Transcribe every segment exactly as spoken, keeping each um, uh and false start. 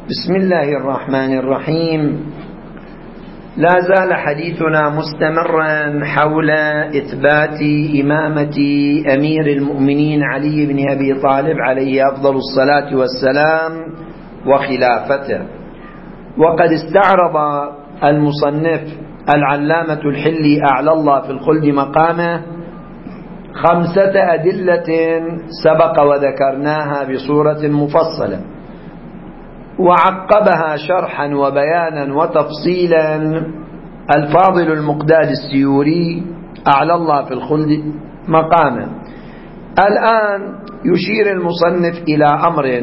بسم الله الرحمن الرحيم. لا زال حديثنا مستمرا حول إثبات إمامة أمير المؤمنين علي بن أبي طالب عليه أفضل الصلاة والسلام وخلافته. وقد استعرض المصنف العلامة الحلي أعلى الله في الخلد مقامه خمسة أدلة سبق وذكرناها بصورة مفصلة، وعقبها شرحا وبيانا وتفصيلا الفاضل المقداد السيوري أعلى الله في الخلد مقامه. الآن يشير المصنف إلى أمر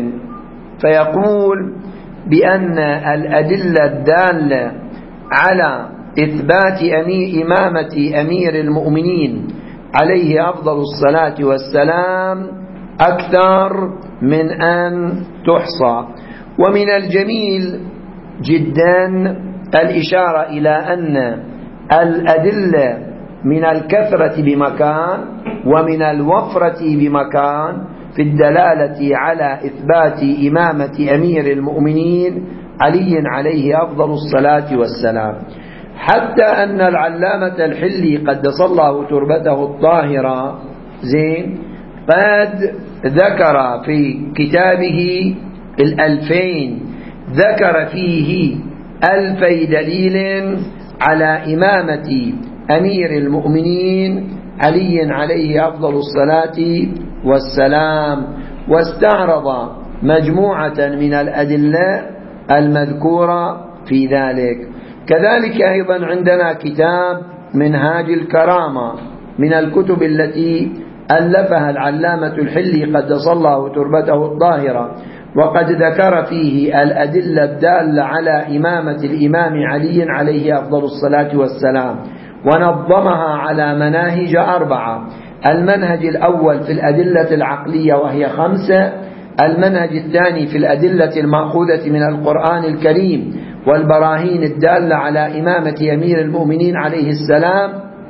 فيقول بأن الأدلة الدالة على إثبات أمي إمامة أمير المؤمنين عليه أفضل الصلاة والسلام أكثر من أن تحصى. ومن الجميل جدا الإشارة إلى أن الأدلة من الكثرة بمكان ومن الوفرة بمكان في الدلالة على إثبات إمامة أمير المؤمنين علي عليه أفضل الصلاة والسلام، حتى أن العلامة الحلي قدس الله تربته الطاهرة زين قد ذكر في كتابه الألفين ذكر فيه ألفي دليل على إمامة أمير المؤمنين علي عليه أفضل الصلاة والسلام، واستعرض مجموعة من الأدلة المذكورة في ذلك. كذلك أيضا عندنا كتاب منهاج الكرامة من الكتب التي ألفها العلامة الحلي قدس الله تربته الطاهرة، وقد ذكر فيه الأدلة الدالة على إمامة الإمام علي عليه أفضل الصلاة والسلام، ونظمها على مناهج أربعة: المنهج الأول في الأدلة العقلية وهي خمسة، المنهج الثاني في الأدلة المأخوذة من القرآن الكريم والبراهين الدالة على إمامة أمير المؤمنين عليه السلام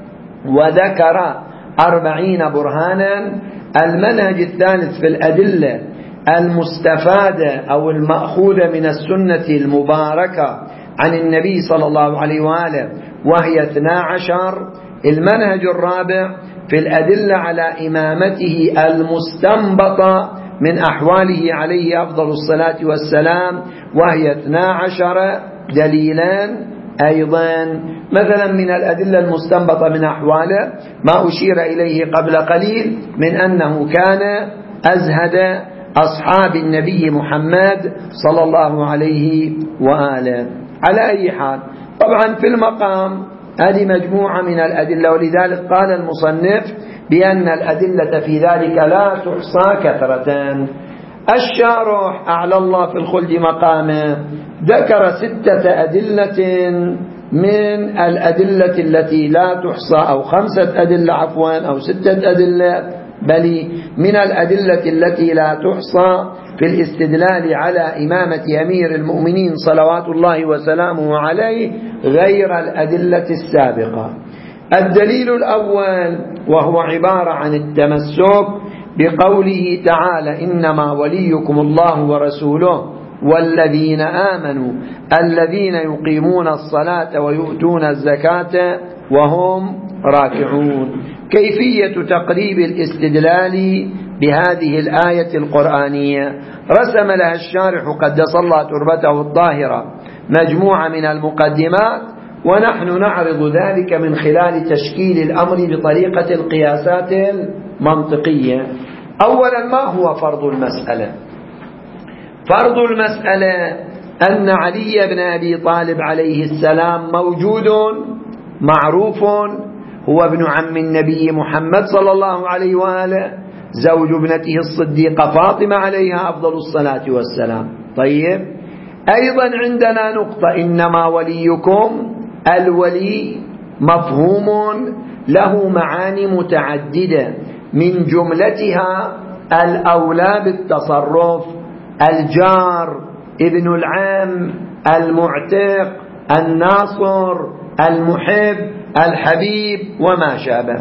وذكر أربعين برهانا، المنهج الثالث في الأدلة المستفادة أو المأخوذة من السنة المباركة عن النبي صلى الله عليه وآله وهي اثنا عشر، المنهج الرابع في الأدلة على إمامته المستنبطة من أحواله عليه أفضل الصلاة والسلام وهي اثنا عشر دليلا أيضا. مثلا من الأدلة المستنبطة من أحواله ما أشير إليه قبل قليل من أنه كان أزهد أصحاب النبي محمد صلى الله عليه وآله. على أي حال، طبعا في المقام هذه مجموعة من الأدلة، ولذلك قال المصنف بأن الأدلة في ذلك لا تحصى كثرة. الشارح أعلى الله في الخلد مقامه ذكر ستة أدلة من الأدلة التي لا تحصى، أو خمسة أدلة عفوا، أو ستة أدلة، بل من الأدلة التي لا تحصى في الاستدلال على إمامة أمير المؤمنين صلوات الله وسلامه عليه غير الأدلة السابقة. الدليل الأول وهو عبارة عن التمسك بقوله تعالى: إنما وليكم الله ورسوله والذين آمنوا الذين يقيمون الصلاة ويؤتون الزكاة وهم راكعون. كيفية تقريب الاستدلال بهذه الآية القرآنية رسم لها الشارح قدس الله تربته الطاهرة مجموعة من المقدمات، ونحن نعرض ذلك من خلال تشكيل الأمر بطريقة القياسات المنطقية. أولا، ما هو فرض المسألة؟ فرض المسألة أن علي بن أبي طالب عليه السلام موجود معروف، هو ابن عم النبي محمد صلى الله عليه وآله، زوج ابنته الصديقة فاطمة عليها أفضل الصلاة والسلام. طيب، أيضا عندنا نقطة: إنما وليكم، الولي مفهوم له معاني متعددة، من جملتها الأولى بالتصرف، الجار، ابن العم، المعتق، الناصر، المحب، الحبيب وما شابه.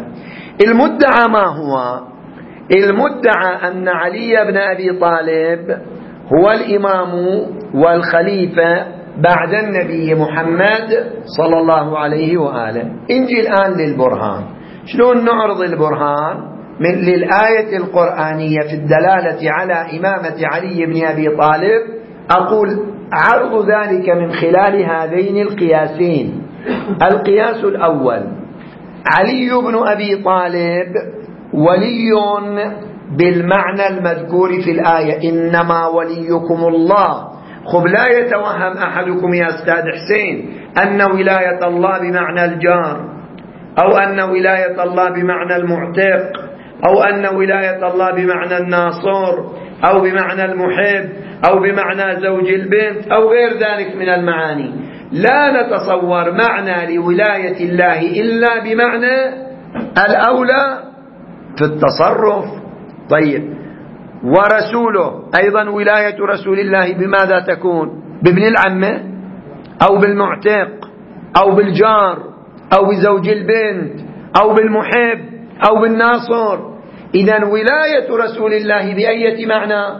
المدعى ما هو؟ المدعى أن علي بن أبي طالب هو الإمام والخليفة بعد النبي محمد صلى الله عليه وآله. انجي الآن للبرهان. شلون نعرض البرهان من للآية القرآنية في الدلالة على إمامة علي بن أبي طالب؟ أقول عرض ذلك من خلال هذين القياسين. القياس الأول: علي بن أبي طالب ولي بالمعنى المذكور في الآية: إنما وليكم الله. خب لا يتوهم أحدكم يا أستاذ حسين أن ولاية الله بمعنى الجار، أو أن ولاية الله بمعنى المعتق، أو أن ولاية الله بمعنى الناصر، أو بمعنى المحب، أو بمعنى زوج البنت، أو غير ذلك من المعاني. لا نتصور معنى لولاية الله إلا بمعنى الأولى في التصرف. طيب، ورسوله أيضا ولاية رسول الله بماذا تكون؟ بابن العمة، أو بالمعتق، أو بالجار، أو بزوج البنت، أو بالمحب، أو بالناصر. إذن ولاية رسول الله بأية معنى؟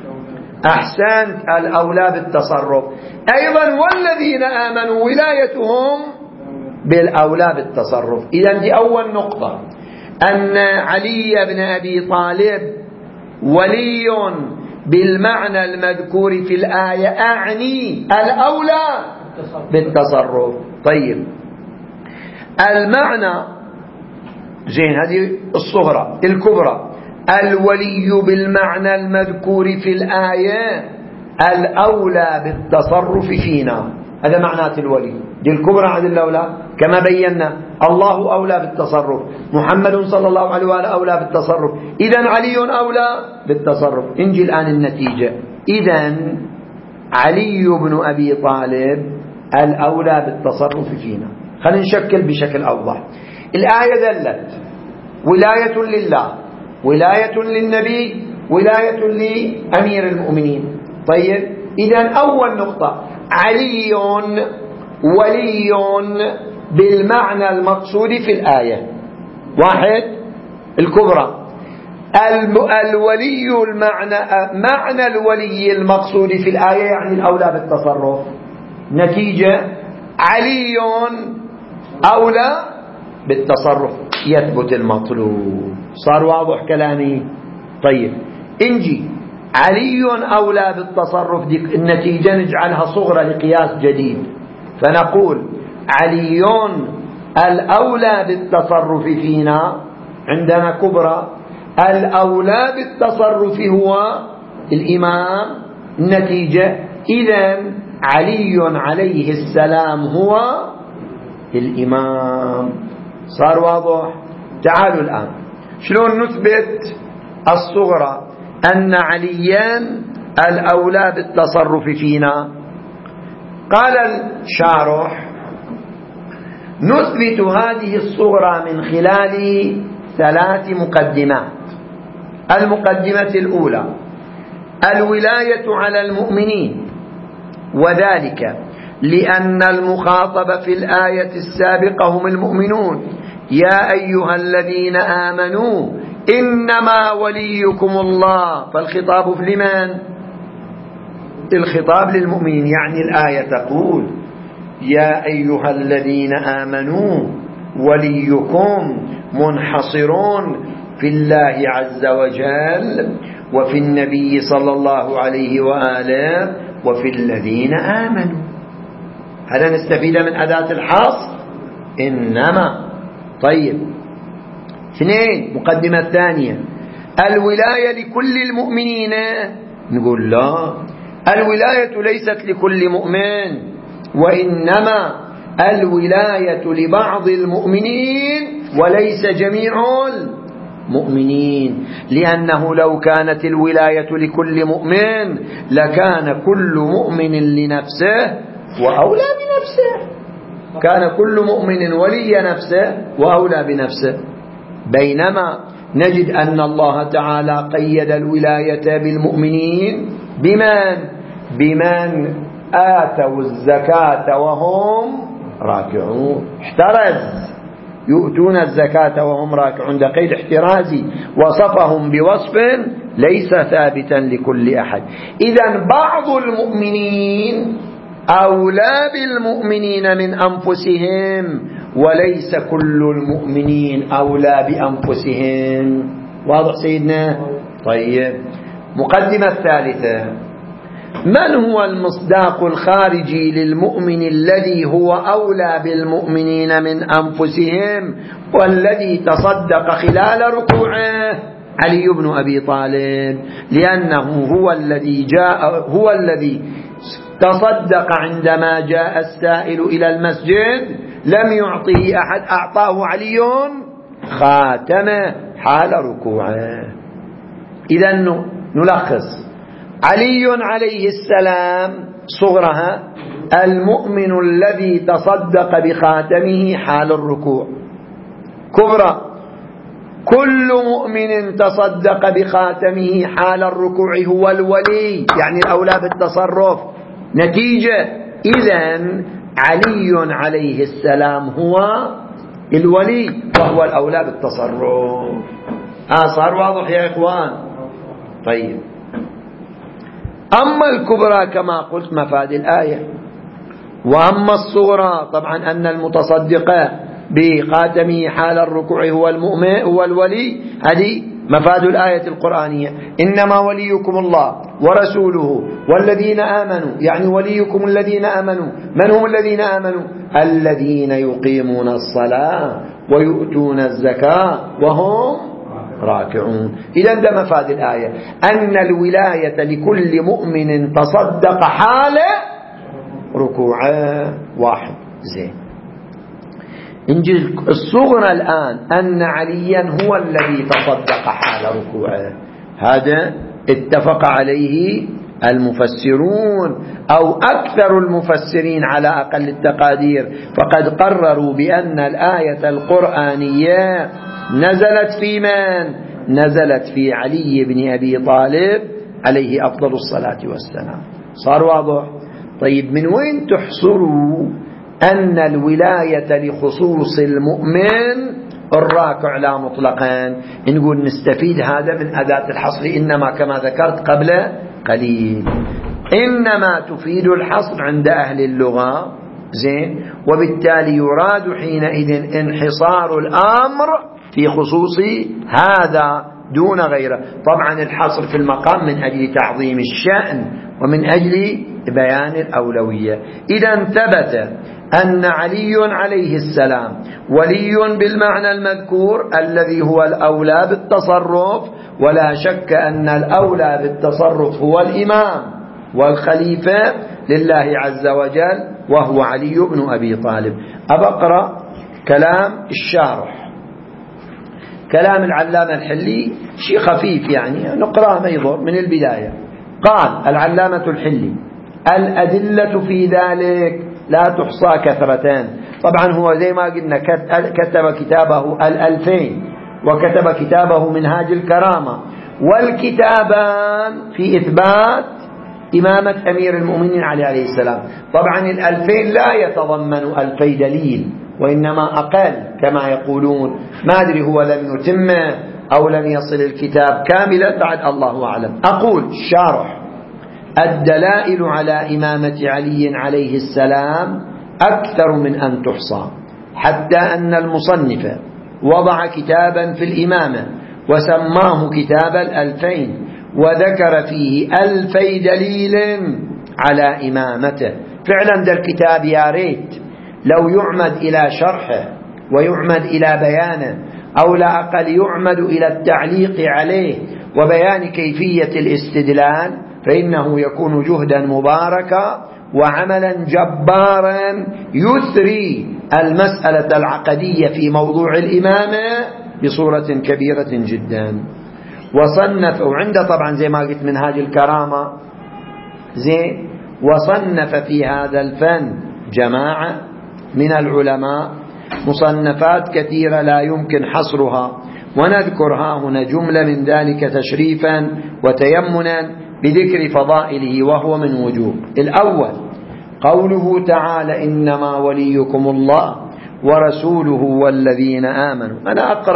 أحسنت، الأولى بالتصرف. أيضا والذين آمنوا ولايتهم بالأولى بالتصرف. إذن دي أول نقطة، أن علي بن أبي طالب ولي بالمعنى المذكور في الآية، أعني الأولى بالتصرف. طيب، المعنى زين، هذه الصغرى. الكبرى: الولي بالمعنى المذكور في الآية الأولى بالتصرف فينا. هذا معنات الولي. دي الكبرى عن الأولى كما بينا. الله أولى بالتصرف، محمد صلى الله عليه وآله أولى بالتصرف، إذن علي أولى بالتصرف. انجي الآن النتيجة. إذن علي بن أبي طالب الأولى بالتصرف فينا. خلينا نشكل بشكل أوضح. الآية دلت ولاية لله، ولاية للنبي، ولاية لأمير المؤمنين. طيب، إذن أول نقطة: علي ولي بالمعنى المقصود في الآية. واحد، الكبرى. الولي المعنى معنى الولي المقصود في الآية يعني الأولى بالتصرف. نتيجة: علي أولى بالتصرف، يثبت المطلوب. صار واضح كلامي؟ طيب، انجي علي أولى بالتصرف، دي النتيجة نجعلها صغرى لقياس جديد، فنقول علي الأولى بالتصرف فينا. عندنا كبرى، الأولى بالتصرف هو الإمام. النتيجة: إذن علي عليه السلام هو الإمام. صار واضح؟ تعالوا الآن شلون نثبت الصغرى أن عليا الأولى بالتصرف فينا. قال الشارح: نثبت هذه الصغرى من خلال ثلاث مقدمات. المقدمة الأولى: الولاية على المؤمنين، وذلك لأن المخاطب في الآية السابقة هم المؤمنون: يا أيها الذين آمنوا إنما وليكم الله. فالخطاب لمن؟ الخطاب للمؤمنين. يعني الآية تقول: يا أيها الذين آمنوا وليكم منحصرون في الله عز وجل، وفي النبي صلى الله عليه وآله، وفي الذين آمنوا. هذا نستفيد من أداة الحصر إنما. طيب، اثنين، مقدمة ثانية: الولاية لكل المؤمنين. نقول لا، الولاية ليست لكل مؤمن، وإنما الولاية لبعض المؤمنين وليس جميع المؤمنين. لأنه لو كانت الولاية لكل مؤمن لكان كل مؤمن لنفسه وأولى بنفسه، كان كل مؤمن ولي نفسه وأولى بنفسه. بينما نجد أن الله تعالى قيد الولاية بالمؤمنين بمن؟ بمن آتوا الزكاة وهم راكعون. احترز، يؤتون الزكاة وهم راكعون، ده قيد احترازي. وصفهم بوصف ليس ثابتا لكل أحد. إذن بعض المؤمنين أولى بالمؤمنين من أنفسهم، وليس كل المؤمنين أولى بأنفسهم. واضح سيدنا؟ طيب، مقدمة الثالثة: من هو المصداق الخارجي للمؤمن الذي هو أولى بالمؤمنين من أنفسهم والذي تصدق خلال ركوعه؟ علي بن أبي طالب، لأنه هو الذي جاء هو الذي تصدق عندما جاء السائل إلى المسجد، لم يعطه أحد، أعطاه علي خاتمه حال ركوعه. إذن نلخص: علي عليه السلام صغرها المؤمن الذي تصدق بخاتمه حال الركوع. كبرى: كل مؤمن تصدق بخاتمه حال الركوع هو الولي، يعني الأولى بالتصرف. نتيجة: إذن علي عليه السلام هو الولي وهو الأولى بالتصرف. آه صار واضح يا إخوان؟ طيب، أما الكبرى كما قلت مفاد الآية، وأما الصغرى طبعا أن المتصدق بخاتمه حال الركوع هو المؤمن هو الولي، هذه مفاد الآية القرآنية: إنما وليكم الله ورسوله والذين آمنوا. يعني وليكم الذين آمنوا. من هم الذين آمنوا؟ الذين يقيمون الصلاة ويؤتون الزكاة وهم راكعون. إذن ده مفاد الآية، أن الولاية لكل مؤمن تصدق حال ركوعه. واحد. زين. إنجيل الصغرى الآن أن عليا هو الذي تصدق حال ركوعه، هذا اتفق عليه المفسرون أو أكثر المفسرين على أقل التقادير، فقد قرروا بأن الآية القرآنية نزلت في من؟ نزلت في علي بن أبي طالب عليه أفضل الصلاة والسلام. صار واضح؟ طيب، من وين تحصروا أن الولاية لخصوص المؤمن الراكع لا مطلقا؟ نقول نستفيد هذا من أداة الحصر، إنما كما ذكرت قبل قليل، إنما تفيد الحصر عند أهل اللغة. زين. وبالتالي يراد حينئذ انحصار الأمر في خصوص هذا دون غيره. طبعا الحصر في المقام من أجل تعظيم الشأن ومن أجل بيان الأولوية. إذا ثبت أن علي عليه السلام ولي بالمعنى المذكور الذي هو الأولى بالتصرف، ولا شك أن الأولى بالتصرف هو الإمام والخليفة لله عز وجل وهو علي بن أبي طالب. أبقرأ كلام الشارح، كلام العلامة الحلي، شيء خفيف يعني نقرأه ما يضر من البداية. قال العلامة الحلي: الأدلة في ذلك لا تحصى كثرتان. طبعا هو زي ما قلنا كتب كتابه الألفين وكتب كتابه منهاج الكرامة، والكتابان في إثبات إمامة أمير المؤمنين علي عليه السلام. طبعا الألفين لا يتضمن ألفي دليل وإنما أقل كما يقولون، ما أدري هو لم يتم أو لم يصل الكتاب كاملا بعد، الله أعلم. أقول الشارح: الدلائل على إمامة علي عليه السلام أكثر من أن تحصى، حتى أن المصنف وضع كتابا في الإمامة وسماه كتاب الألفين، وذكر فيه ألفي دليل على إمامته. فعلا ده الكتاب يا ريت لو يعمد إلى شرحه ويعمد إلى بيانه، أو لا أقل يعمد إلى التعليق عليه وبيان كيفية الاستدلال، فإنه يكون جهدا مباركا وعملا جبارا يثري المسألة العقدية في موضوع الإمامة بصورة كبيرة جدا. وصنف، وعنده طبعا زي ما قلت منهاج الكرامة، زين. وصنف في هذا الفن جماعة من العلماء مصنفات كثيرة لا يمكن حصرها، ونذكرها هنا جملة من ذلك تشريفا وتيمنا بذكر فضائله، وهو من وجوه. الأول قوله تعالى: إنما وليكم الله ورسوله والذين آمنوا. أنا أقرأ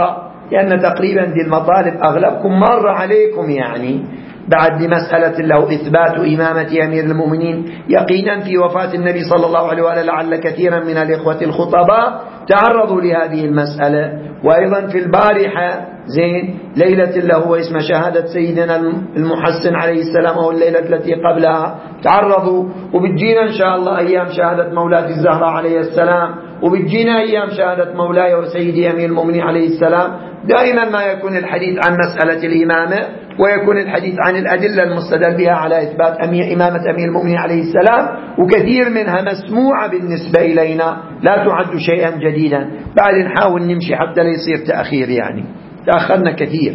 لأن تقريبا دي المطالب أغلبكم مر عليكم يعني. بعد مسألة له إثبات إمامة أمير المؤمنين يقينا في وفاة النبي صلى الله عليه وآله، لعل كثيرا من الإخوة الخطباء تعرضوا لهذه المسألة. وأيضا في البارحة زين ليلة له اسم شهادة سيدنا المحسن عليه السلام أو الليلة التي قبلها تعرضوا. وبتجينا إن شاء الله أيام شهادة مولاة الزهراء عليه السلام، وبتجينا أيام شهادة مولاي وسيدي أمير المؤمنين عليه السلام. دائما ما يكون الحديث عن مسألة الإمامة، ويكون الحديث عن الأدلة المستدل بها على إثبات أمير إمامة أمير المؤمنين عليه السلام، وكثير منها مسموعة بالنسبة إلينا لا تعد شيئا جديدا. بعد نحاول نمشي حتى لا يصير تأخير، يعني تأخرنا كثير.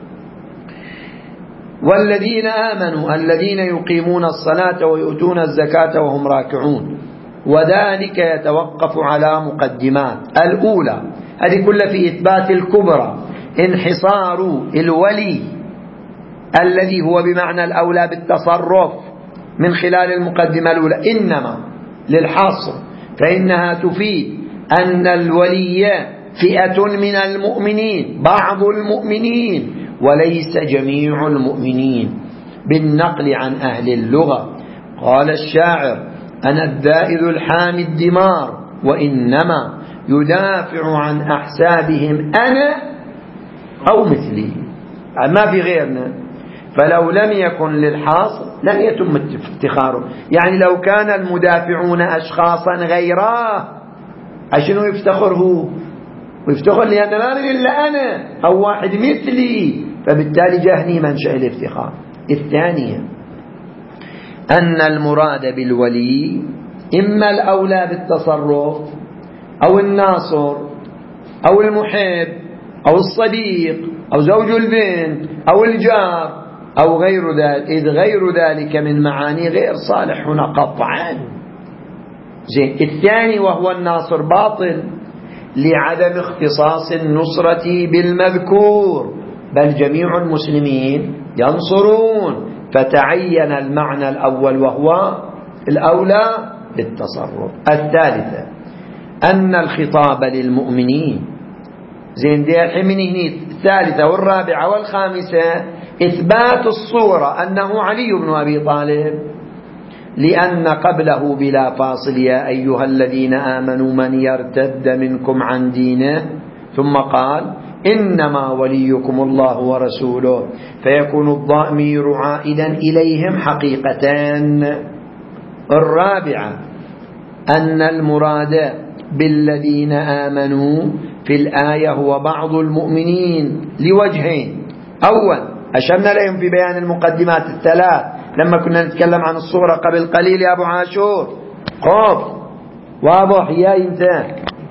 والذين آمنوا الذين يقيمون الصلاة ويؤتون الزكاة وهم راكعون، وذلك يتوقف على مقدمات. الأولى هذه كلها في إثبات الكبرى، انحصار الولي الذي هو بمعنى الأولى بالتصرف من خلال المقدمة الأولى، إنما للحصر، فإنها تفيد أن الولي فئة من المؤمنين، بعض المؤمنين وليس جميع المؤمنين. بالنقل عن أهل اللغة قال الشاعر: أنا الذائل الحامي الدمار، وإنما يدافع عن أحسابهم أنا أو مثلي، ما في غيرنا. فلو لم يكن للحاصل لن يتم افتخاره. يعني لو كان المدافعون أشخاصا غيره عشان يفتخر هو، ويفتخر لأن ما من إلا أنا أو واحد مثلي، فبالتالي جهني منشأ الافتخار. الثانية أن المراد بالولي إما الأولى بالتصرف أو الناصر أو المحب أو الصديق أو زوج البنت أو الجار أو غير ذلك، إذ غير ذلك من معاني غير صالح هنا قطعا. زين. الثاني وهو الناصر باطل لعدم اختصاص النصرة بالمذكور، بل جميع المسلمين ينصرون، فتعين المعنى الأول وهو الأولى بالتصرف. الثالثة أن الخطاب للمؤمنين. زين دي الحين من هنا الثالثة والرابعة والخامسة إثبات الصورة أنه علي بن أبي طالب، لأن قبله بلا فاصل: يا أيها الذين آمنوا من يرتد منكم عن دينه، ثم قال: إنما وليكم الله ورسوله، فيكون الضمير عائدا إليهم حقيقتان. الرابعة أن المراد بالذين آمنوا في الآية هو بعض المؤمنين لوجهين: أول أشرنا لهم في بيان المقدمات الثلاث لما كنا نتكلم عن الصورة قبل قليل يا أبو عاشور، خوف واضح يا إنسان،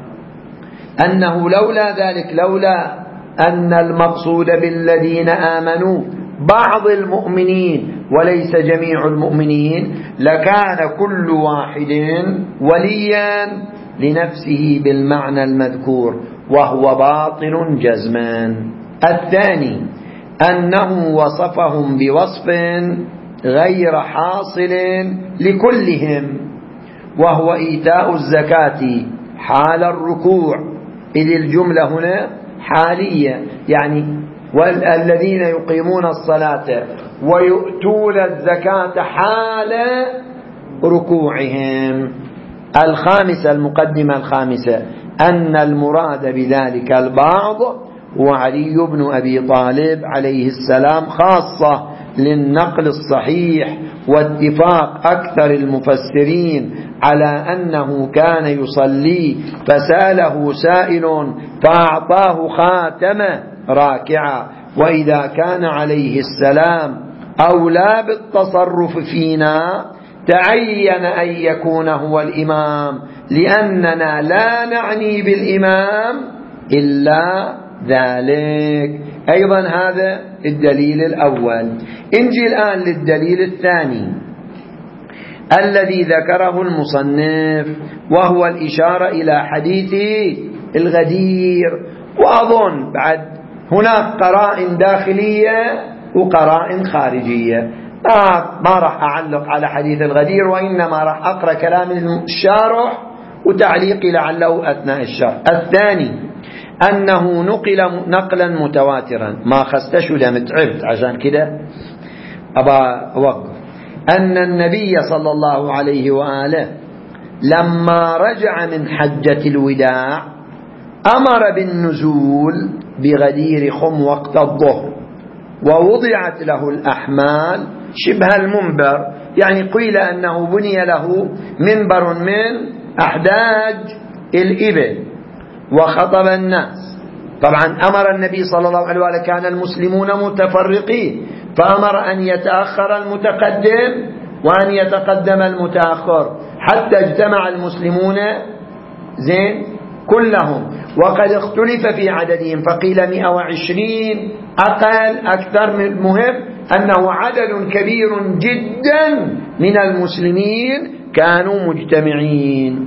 أنه لولا ذلك، لولا أن المقصود بالذين آمنوا بعض المؤمنين وليس جميع المؤمنين، لكان كل واحد وليا لنفسه بالمعنى المذكور، وهو باطل جزما. الثاني أنه وصفهم بوصف غير حاصل لكلهم، وهو إيتاء الزكاة حال الركوع، إذ الجملة هنا حالية، يعني والذين يقيمون الصلاة ويؤتون الزكاة حال ركوعهم. الخامسة المقدمة الخامسة أن المراد بذلك البعض هو علي بن أبي طالب عليه السلام خاصة، للنقل الصحيح واتفاق أكثر المفسرين على أنه كان يصلي فسأله سائل فأعطاه خاتمه راكعا، وإذا كان عليه السلام أولى بالتصرف فينا تعين أن يكون هو الإمام، لأننا لا نعني بالإمام إلا ذلك. أيضا هذا الدليل الأول. انجي الآن للدليل الثاني الذي ذكره المصنف، وهو الإشارة إلى حديث الغدير. وأظن بعد هناك قرائن داخلية وقرائن خارجية، ما, ما راح أعلق على حديث الغدير، وإنما راح أقرأ كلام الشارح وتعليقي لعله أثناء الشرح. الثاني أنه نقل نقلا متواترا، ما خستش ودم تعبت عشان كده أبا أوقف، أن النبي صلى الله عليه وآله لما رجع من حجة الوداع أمر بالنزول بغدير خم وقت الظهر، ووضعت له الأحمال شبه المنبر، يعني قيل أنه بني له منبر من أحداج الإبل وخطب الناس. طبعا أمر النبي صلى الله عليه وآله، كان المسلمون متفرقين، فأمر أن يتأخر المتقدم وأن يتقدم المتأخر حتى اجتمع المسلمون زين كلهم، وقد اختلف في عددهم، فقيل مئة وعشرين أقل أكثر، من المهم أنه عدد كبير جدا من المسلمين كانوا مجتمعين.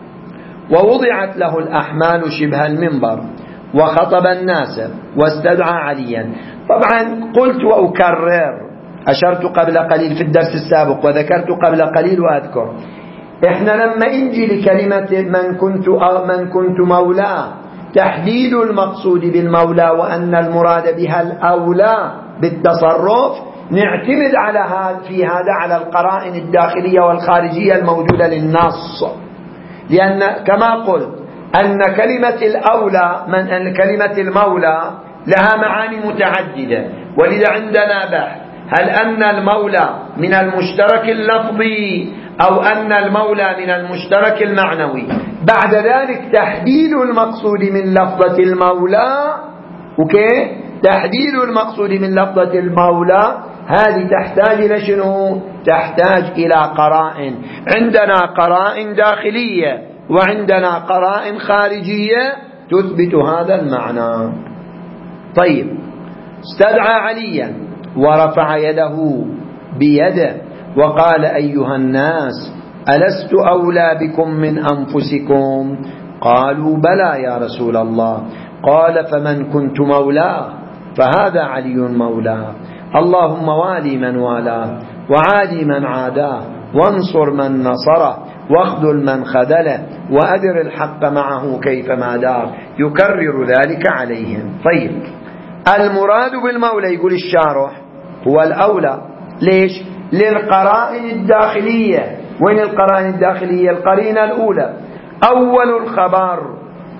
ووضعت له الأحمال شبه المنبر وخطب الناس واستدعى عليا. طبعا قلت وأكرر، أشرت قبل قليل في الدرس السابق وذكرت قبل قليل وأذكر، إحنا لما نجي لكلمة من كنت من كنت مولاه، تحديد المقصود بالمولى وأن المراد بها الأولى بالتصرف، نعتمد على هذا في هذا على القرائن الداخلية والخارجية الموجودة للنص، لأن كما قلت أن كلمة الأولى من كلمة المولى لها معاني متعددة، ولذا عندنا بحث هل أن المولى من المشترك اللفظي أو أن المولى من المشترك المعنوي. بعد ذلك تحديد المقصود من لفظة المولى، أوكي، تحديد المقصود من لفظة المولى هذه تحتاج إلى شنو؟ تحتاج إلى قرائن. عندنا قرائن داخلية وعندنا قرائن خارجية تثبت هذا المعنى. طيب، استدعى عليا ورفع يده بيده وقال أيها الناس ألست أولى بكم من أنفسكم؟ قالوا بلى يا رسول الله. قال فمن كنت مولاه فهذا علي مولاه، اللهم والي من والاه وعادي من عاداه وانصر من نصره واخذل من خذله وأدر الحق معه كيفما دار، يكرر ذلك عليهم. طيب، المراد بالمولى يقول الشارح هو الأولى. ليش؟ للقرائن الداخلية. وين القرائن الداخلية؟ القرينة الأولى أول الخبر،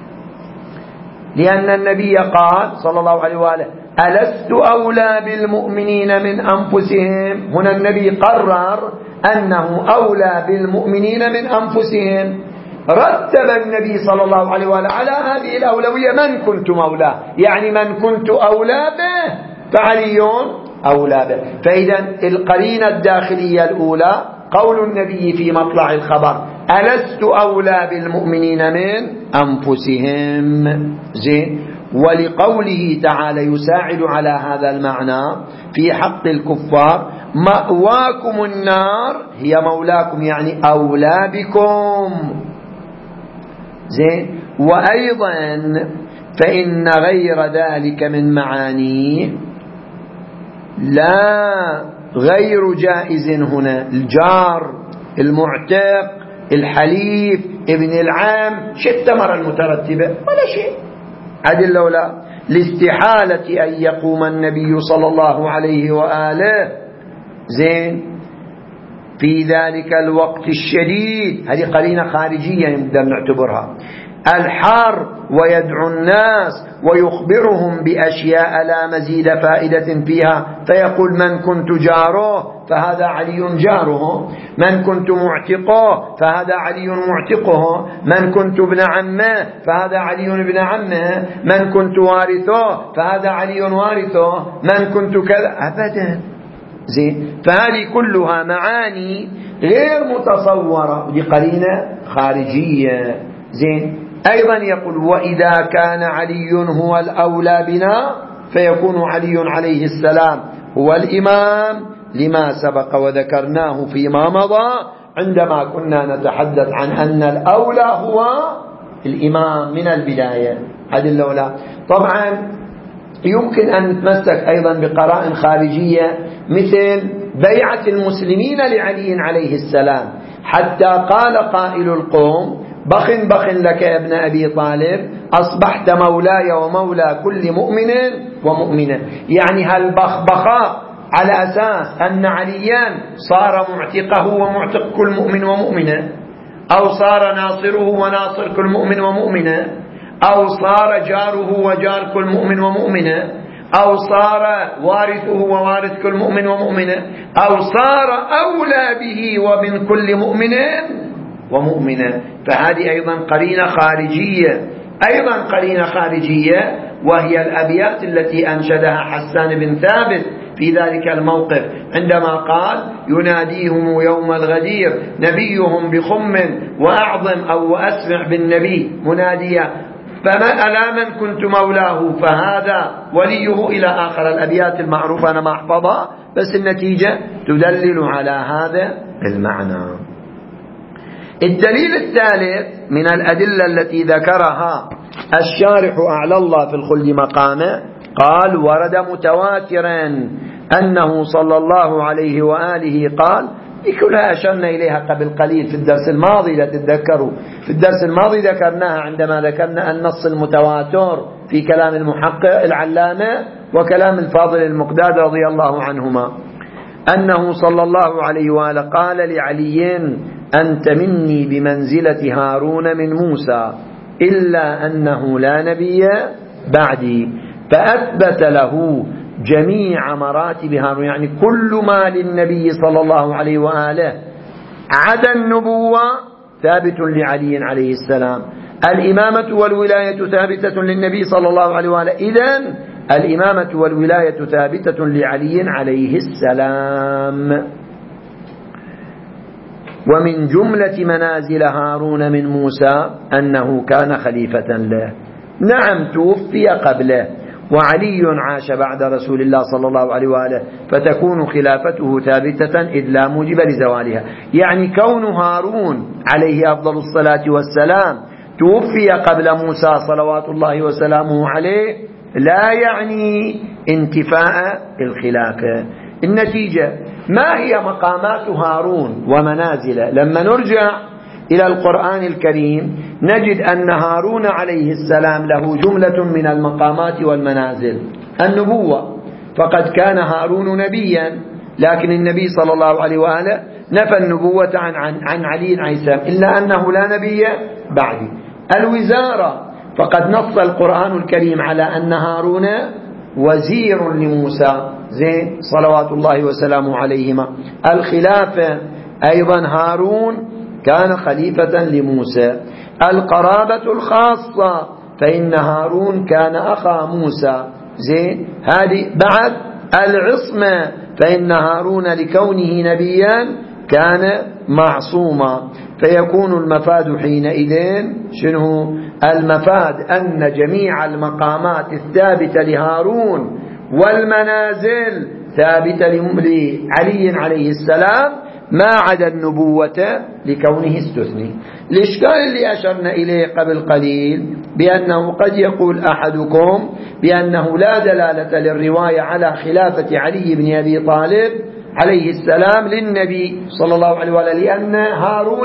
لأن النبي قال صلى الله عليه وآله ألست أولى بالمؤمنين من أنفسهم. هنا النبي قرر أنه أولى بالمؤمنين من أنفسهم. رتب النبي صلى الله عليه وآله على هذه الأولوية من كنت مولاه، يعني من كنت أولى به فعلي أولى به. فإذا القرينة الداخلية الأولى قول النبي في مطلع الخبر ألست أولى بالمؤمنين من أنفسهم، زين. ولقوله تعالى يساعد على هذا المعنى في حق الكفار مأواكم النار هي مولاكم، يعني أولى بكم، زين. وأيضا فإن غير ذلك من معانيه لا غير جائز. هنا الجار، المعتق، الحليف، ابن العام، شو الثمرة المترتبة؟ ولا شيء. عدل لولا لاستحالة أن يقوم النبي صلى الله عليه وآله زين في ذلك الوقت الشديد، هذه قرينة خارجية نقدر نعتبرها، الحار ويدعو الناس ويخبرهم بأشياء لا مزيد فائدة فيها، فيقول من كنت جاره فهذا علي جاره، من كنت معتقه فهذا علي معتقه، من كنت ابن عمه فهذا علي ابن عمه، من كنت وارثه فهذا علي وارثه، من كنت كذا، أبدا، زين. فهذه كلها معاني غير متصورة، دي قرينة خارجية، زين. أيضا يقول وإذا كان علي هو الأولى بنا فيكون علي عليه السلام هو الإمام، لما سبق وذكرناه فيما مضى عندما كنا نتحدث عن أن الأولى هو الإمام من البداية. هذه الأولى. طبعا يمكن أن نتمسك أيضا بقرائن خارجية مثل بيعة المسلمين لعلي عليه السلام، حتى قال قائل القوم بخ بخ لك يا ابن أبي طالب أصبحت مولاي ومولى كل مؤمن ومؤمنة. يعني هالبخبخاء على أساس أن عليا صار معتقه ومعتق كل مؤمن ومؤمنة، أو صار ناصره وناصر كل مؤمن ومؤمنة، أو صار جاره وجار كل مؤمن ومؤمنة، أو صار وارثه ووارث كل مؤمن ومؤمنة، أو صار أولى به ومن كل مؤمن ومؤمنة. فهذه أيضا قرينة خارجية، أيضا قرينة خارجية، وهي الأبيات التي أنشدها حسان بن ثابت في ذلك الموقف عندما قال: يناديهم يوم الغدير نبيهم بخم وأعظم أو وأسمع بالنبي مناديا، فما ألا من كنت مولاه فهذا وليه، إلى آخر الأبيات المعروفة. أنا ما أحفظها، بس النتيجة تدلل على هذا المعنى. الدليل الثالث من الأدلة التي ذكرها الشارح أعلى الله في الخلد مقامه، قال: ورد متواترا أنه صلى الله عليه وآله قال، كلها أشرنا إليها قبل قليل في الدرس الماضي، لا تتذكروا في الدرس الماضي ذكرناها عندما ذكرنا النص المتواتر في كلام المحقق العلامة وكلام الفاضل المقداد رضي الله عنهما، أنه صلى الله عليه وآله قال لعلي: أنت مني بمنزلة هارون من موسى إلا أنه لا نبي بعدي، فأثبت له جميع مراتب هارون، يعني كل ما للنبي صلى الله عليه وآله عدا النبوة ثابت لعلي عليه السلام. الإمامة والولاية ثابتة للنبي صلى الله عليه وآله، إذن الإمامة والولاية ثابتة لعلي عليه السلام. ومن جملة منازل هارون من موسى أنه كان خليفة له، نعم توفي قبله، وعلي عاش بعد رسول الله صلى الله عليه وآله، فتكون خلافته ثابتة إذ لا موجب لزوالها. يعني كون هارون عليه أفضل الصلاة والسلام توفي قبل موسى صلوات الله وسلامه عليه لا يعني انتفاء الخلافة. النتيجة: ما هي مقامات هارون ومنازله؟ لما نرجع إلى القرآن الكريم نجد أن هارون عليه السلام له جملة من المقامات والمنازل. النبوة، فقد كان هارون نبيا، لكن النبي صلى الله عليه وآله نفى النبوة عن, عن, عن علي عليه السلام إلا أنه لا نبي بعدي. الوزارة، فقد نص القرآن الكريم على أن هارون وزير لموسى زين صلوات الله وسلامه عليهما. الخلافة أيضا هارون كان خليفة لموسى. القرابة الخاصة فإن هارون كان أخا موسى زين. هذه بعد العصمة، فإن هارون لكونه نبيا كان معصوما. فيكون المفاد حينئذ شنو؟ المفاد أن جميع المقامات الثابتة لهارون والمنازل ثابتة لعلي عليه السلام ما عدا النبوة لكونه استثني. الإشكال اللي أشرنا إليه قبل قليل بأنه قد يقول أحدكم بأنه لا دلالة للرواية على خلافة علي بن أبي طالب عليه السلام للنبي صلى الله عليه وسلم، لأن هارون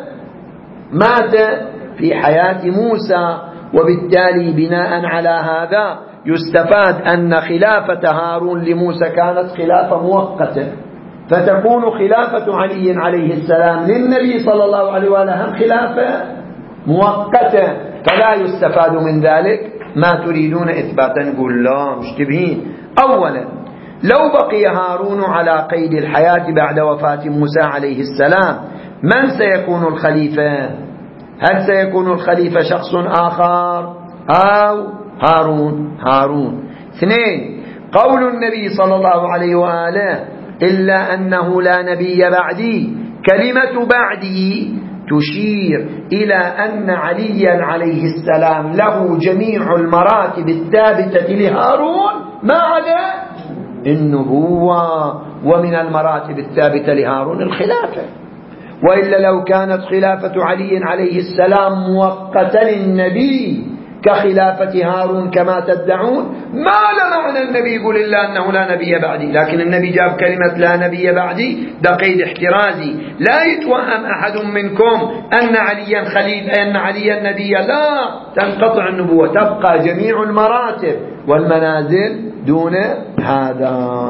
مات في حياة موسى، وبالتالي بناء على هذا يستفاد أن خلافة هارون لموسى كانت خلافة مؤقتة، فتكون خلافة علي عليه السلام للنبي صلى الله عليه وسلم خلافة مؤقتة، فلا يستفاد من ذلك ما تريدون إثباتا. نقول لا، مشتبهين. أولا، لو بقي هارون على قيد الحياة بعد وفاة موسى عليه السلام من سيكون الخليفة؟ هل سيكون الخليفة شخص آخر أو هارون؟ هارون. اثنين، قول النبي صلى الله عليه وآله إلا أنه لا نبي بعدي، كلمة بعدي تشير إلى أن عليا عليه السلام له جميع المراتب الثابتة لهارون ما عدا النبوة، ومن المراتب الثابتة لهارون الخلافة. وإلا لو كانت خلافة علي عليه السلام مؤقتة للنبي كخلافة هارون كما تدعون، ما لمعنى النبي يقول إلا أنه لا نبي بعدي، لكن النبي جاب كلمة لا نبي بعدي، ده قيد احترازي. لا يتوهم أحد منكم أن عليا خليل أن عليا نبي، لا، تنقطع النبوة، تبقى جميع المراتب والمنازل دون هذا.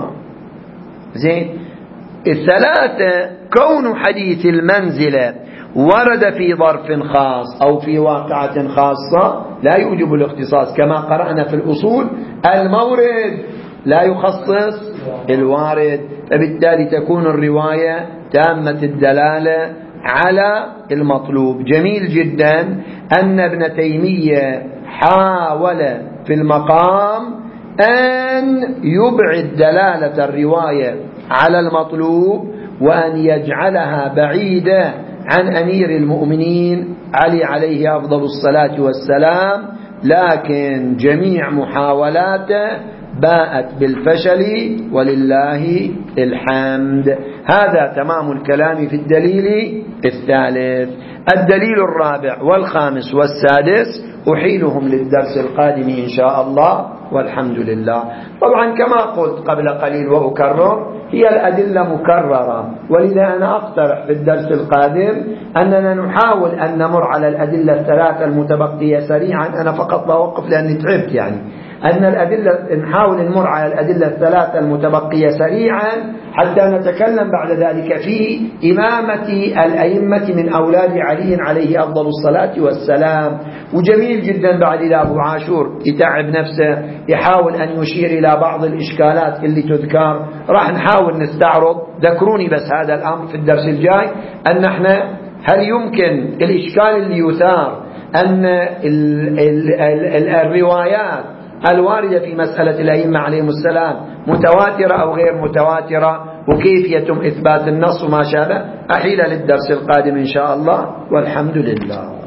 زين. الثلاثة، كون حديث المنزلة ورد في ظرف خاص أو في واقعة خاصة لا يوجب الاختصاص، كما قرأنا في الأصول المورد لا يخصص الوارد، فبالتالي تكون الرواية تامة الدلالة على المطلوب. جميل جدا أن ابن تيمية حاول في المقام أن يبعد دلالة الرواية على المطلوب وأن يجعلها بعيدة عن أمير المؤمنين علي عليه أفضل الصلاة والسلام، لكن جميع محاولاته باءت بالفشل ولله الحمد. هذا تمام الكلام في الدليل الثالث. الدليل الرابع والخامس والسادس أحيلهم للدرس القادم إن شاء الله، والحمد لله. طبعا كما قلت قبل قليل وأكرر، هي الأدلة مكررة، ولذا أنا أقترح في الدرس القادم أننا نحاول أن نمر على الأدلة الثلاثة المتبقية سريعا. أنا فقط بوقف لأني تعبت، يعني أن الأدلة نحاول نمر على الأدلة الثلاثة المتبقية سريعا حتى نتكلم بعد ذلك في إمامة الأئمة من أولاد علي عليه أفضل الصلاة والسلام. وجميل جدا بعد إلى أبو عاشور يتعب نفسه يحاول أن يشير إلى بعض الإشكالات اللي تذكر، راح نحاول نستعرض. ذكروني بس هذا الأمر في الدرس الجاي، أن احنا هل يمكن الإشكال اللي يثار أن ال ال ال الروايات الواردة في مسألة الأئمة عليهم السلام متواترة أو غير متواترة، وكيف يتم إثبات النص وما شابه، أحيل للدرس القادم إن شاء الله، والحمد لله.